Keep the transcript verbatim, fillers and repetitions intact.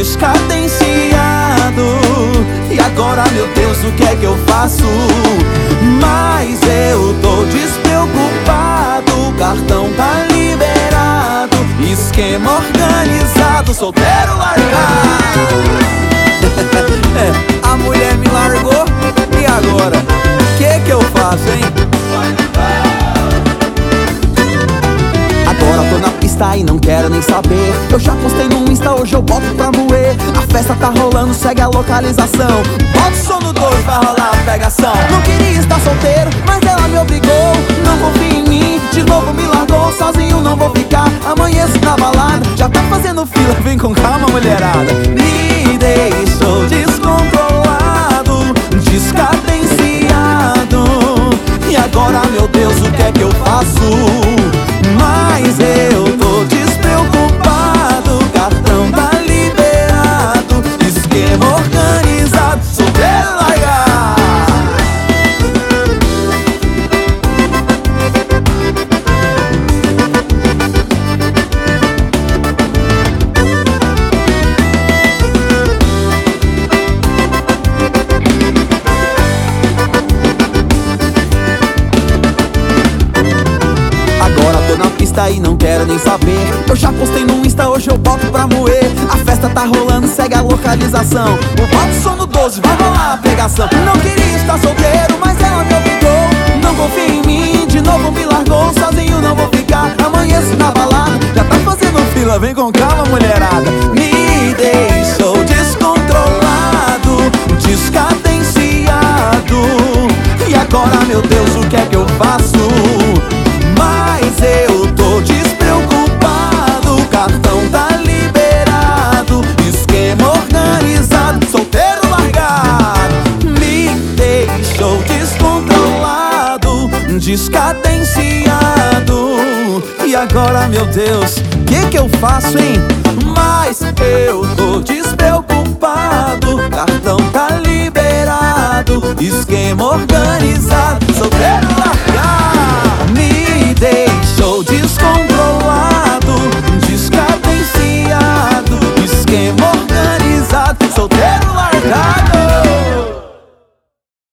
descadenciado. E agora, meu Deus, o que é que eu faço? Mas eu tô despreocupado, o cartão tá liberado, esquema organizado, solteiro largado. É, a mulher me largou, e agora? O que que eu faço, hein? Agora tô na pista e não quero nem saber. Eu já postei no Insta, hoje eu boto pra moer. A festa tá rolando, segue a localização. Bota o som no dois, vai rolar a pegação. Não queria estar solteiro, mas ela me obrigou. Não confia em mim, de novo me largou. Sozinho não vou ficar, amanheço na balada. Já tá fazendo fila, vem com calma, mulherada. Me deixou descontrolado, descadenciado. E agora, meu Deus, o que é que eu faço? Mas eu tô despreocupado, o cartão tá liberado, esquema organizado, solteiro largado. E não quero nem saber. Eu já postei no Insta, hoje eu boto pra moer. A festa tá rolando, segue a localização. Eu boto o som no doze, vai rolar a pegação. Não queria estar solteiro, mas ela me obrigou. Não confia em mim, de novo me largou. Sozinho não vou ficar, amanheço na balada. Já tá fazendo fila, vem com calma, mulherada. Me deixou descontrolado, descadenciado. E agora, meu Deus, o que é que eu faço? Mas eu tô despreocupado, o cartão tá liberado, esquema organizado, solteiro largado. Me deixou descontrolado, descadenciado. E agora, meu Deus, o que que eu faço, hein? Mas eu tô despreocupado, o cartão tá liberado, esquema organizado, solteiro largado.